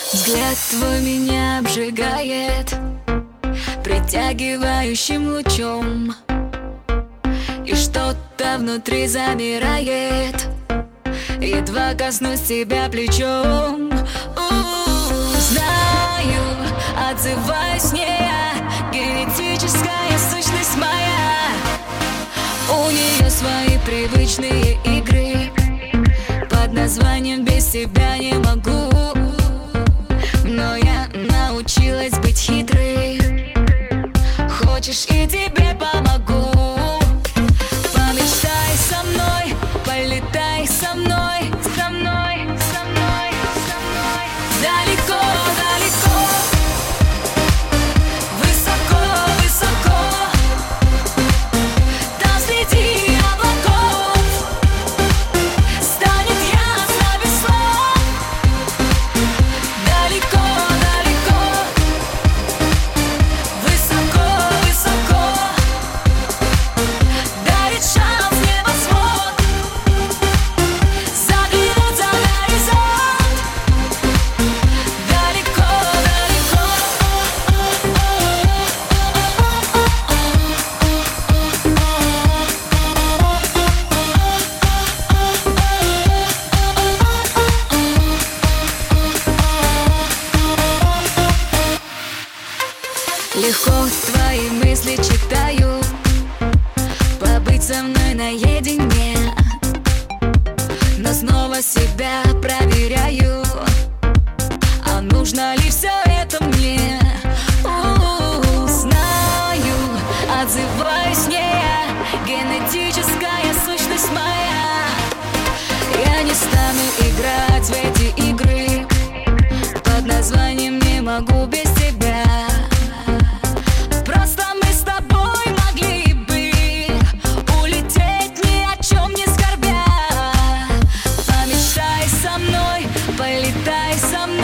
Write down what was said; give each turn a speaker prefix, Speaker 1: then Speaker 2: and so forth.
Speaker 1: Взгляд твой меня обжигает притягивающим лучом, и что-то внутри замирает, едва коснусь тебя плечом. Знаю, отзываюсь не я, генетическая сущность моя. У нее свои привычные игры под названием «Без тебя не могу». Но я научилась быть хитрой. Хочешь, и тебе помогу. Помечтай со мной, полетай со мной, со мной, со мной, со мной. Далеко, далеко, высоко, высоко, там среди облаков станет ясно без слов. Далеко, далеко, высоко, высоко, дарит шанс небосвод заглянуть за горизонт. Далеко, далеко, легко твои мысли читаю, побыть со мной наедине, но снова себя проверяю, а нужно ли все это мне? Знаю, отзываюсь не я, генетическая сущность моя. Я не стану играть в эти игры под названием «Не могу без тебя». Просто мы с тобой могли бы улететь, ни о чем не скорбя. Помечтай со мной, полетай со мной.